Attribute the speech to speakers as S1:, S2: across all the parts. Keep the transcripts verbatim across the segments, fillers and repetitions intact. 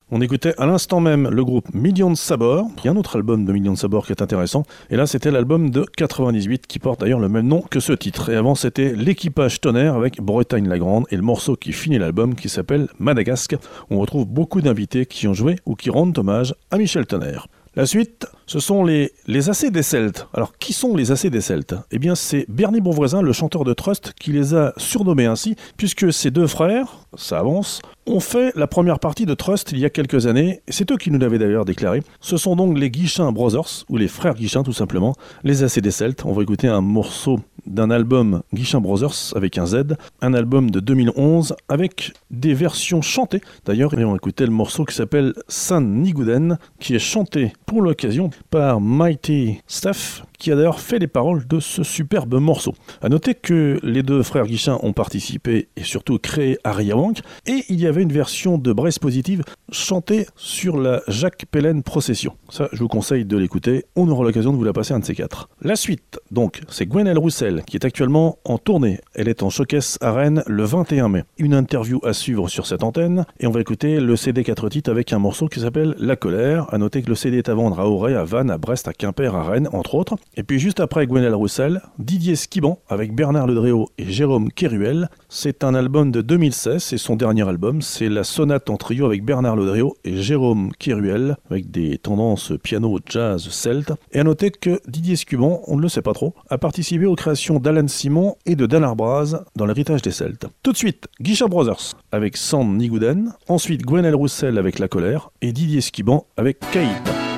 S1: On écoutait à l'instant même le groupe Million de Sabords. Il y a un autre album de Million de Sabords qui est intéressant. Et là, c'était l'album de quatre-vingt-dix-huit qui porte d'ailleurs le même nom que ce titre. Et avant, c'était l'équipage Tonnerre avec Bretagne la Grande et le morceau qui finit l'album qui s'appelle Madagascar. On retrouve beaucoup d'invités qui ont joué ou qui rendent hommage à Michel Tonnerre. La suite, ce sont les, les A C des Celtes. Alors, qui sont les A C des Celtes ? Eh bien, c'est Bernie Bonvoisin, le chanteur de Trust, qui les a surnommés ainsi, puisque ces deux frères, ça avance, ont fait la première partie de Trust il y a quelques années, et c'est eux qui nous l'avaient d'ailleurs déclaré. Ce sont donc les Guichin Brothers, ou les frères Guichin tout simplement, les A C des Celtes. On va écouter un morceau d'un album Guichin Brothers avec un Z, un album de deux mille onze avec des versions chantées. D'ailleurs, on va écouter le morceau qui s'appelle Saint Nigouden, qui est chanté pour l'occasion par Mighty Steph, qui a d'ailleurs fait les paroles de ce superbe morceau. A noter que les deux frères Guichin ont participé et surtout créé Ariawank, et il y avait une version de Brest Positive chantée sur la Jacques Pellen Procession. Ça, je vous conseille de l'écouter, on aura l'occasion de vous la passer un de ces quatre. La suite, donc, c'est Gwenaëlle Roussel, qui est actuellement en tournée. Elle est en showcase à Rennes le vingt et un mai. Une interview à suivre sur cette antenne, et on va écouter le C D quatre titres avec un morceau qui s'appelle La Colère. A noter que le C D est à vendre à Auray, à Vannes, à Brest, à Quimper, à Rennes, entre autres. Et puis juste après Gwenaëlle Roussel, Didier Skiban avec Bernard Ledréau et Jérôme Kéruel. C'est un album de deux mille seize, c'est son dernier album, c'est la sonate en trio avec Bernard Ledréau et Jérôme Kéruel, avec des tendances piano, jazz, celte. Et à noter que Didier Skiban, on ne le sait pas trop, a participé aux créations d'Alan Simon et de Dan Arbraz dans l'héritage des Celtes. Tout de suite, Guichin Brothers avec Sand Nigouden, ensuite Gwenaëlle Roussel avec La Colère et Didier Skiban avec Caïd.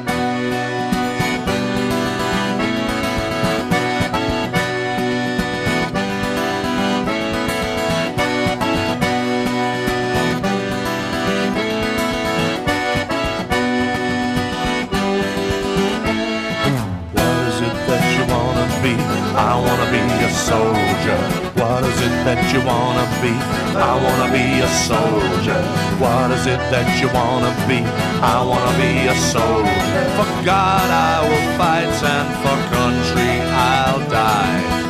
S2: I wanna be a soldier. What is it that you wanna be? I wanna be a soldier. What is it that you wanna be? I wanna be a soldier. For God I will fight and for country I'll die.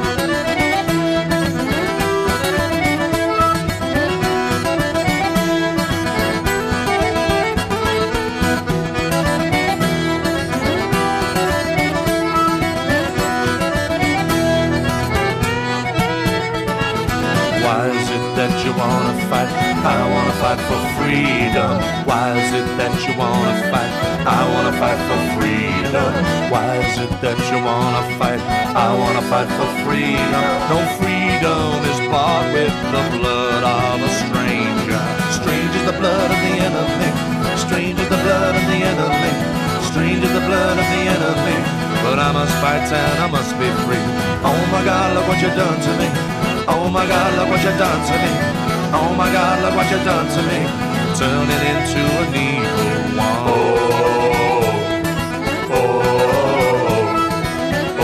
S2: That you wanna fight? I wanna fight for freedom. Why is it that you wanna fight? I wanna fight for freedom. Why is it that you wanna fight? I wanna fight for freedom. No freedom is bought with the blood of a stranger. Strange is the blood of the enemy. Strange is the blood of the enemy. Strange is the blood of the enemy. But I must fight and I must be free. Oh my God, look what you've done to me. Oh my God, look what you done to me. Oh my God, look what you done to me. Turning into an evil one. Oh, oh, oh,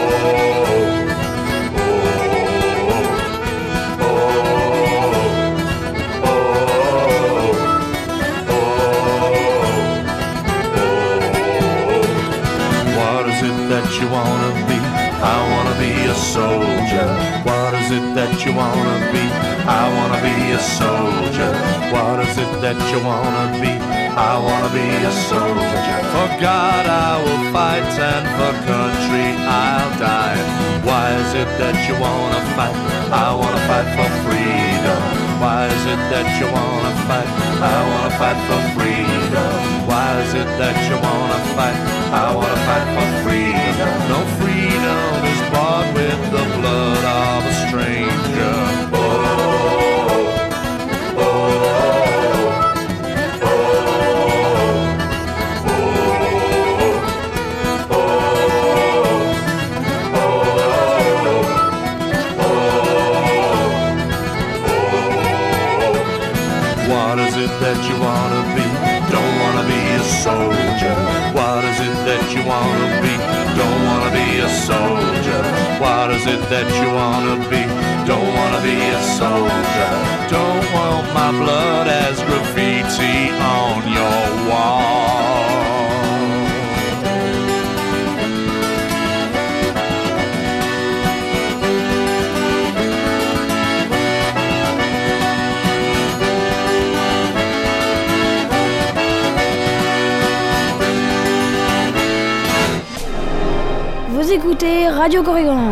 S2: oh, oh, oh. What is it that you wanna be? I wanna be a soldier. What is it that you wanna be? I wanna be a soldier. What is it that you wanna be? I wanna be a soldier. For God I will fight and for country I'll die. Why is it that you wanna fight? I wanna fight for freedom. Why is it that you wanna fight? I wanna fight for freedom. Why is it that you wanna fight? I wanna fight for freedom. No freedom is bought with the blood of a stranger. Oh, oh, oh, oh, oh, oh. What is it that you wanna be? Don't wanna be a soldier. What is it that you wanna be? Don't wanna be a soldier. What is it that you wanna be? Don't wanna be a soldier. Don't want my blood as graffiti on your wall.
S3: écoutez Radio Corrigan.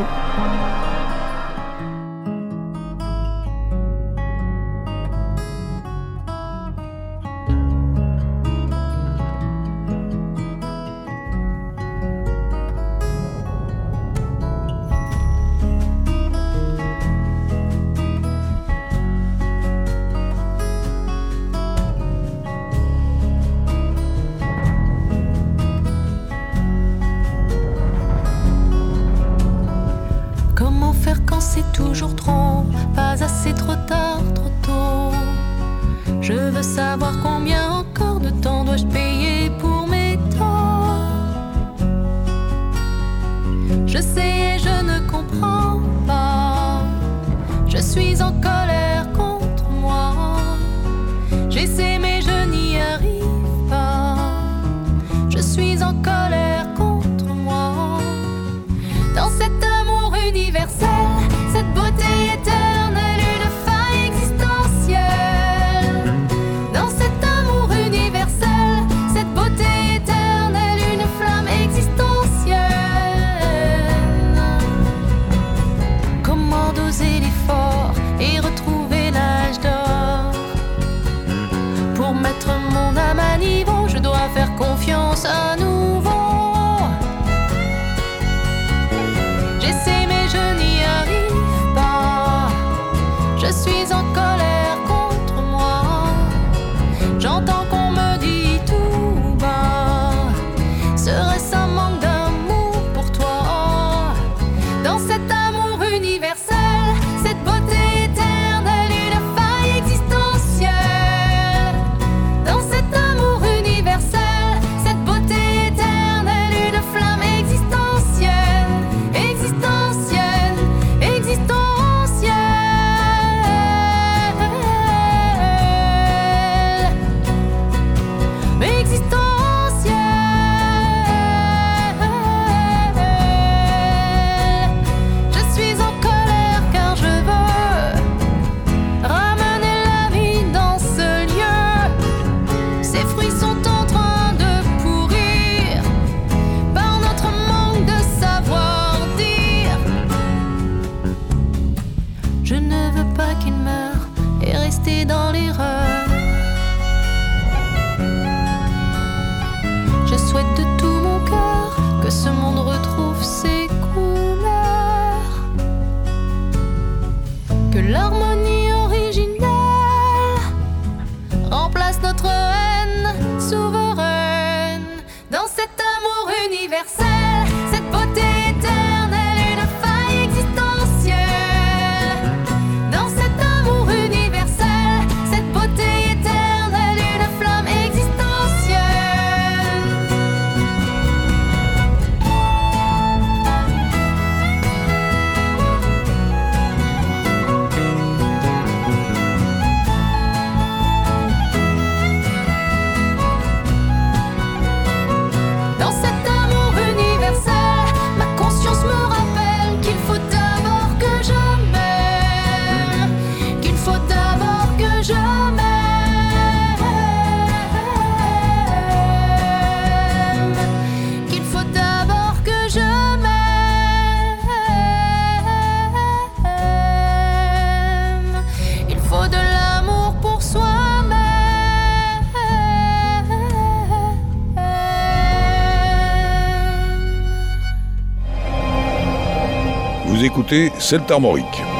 S4: Vous écoutez Celtes Armoriques.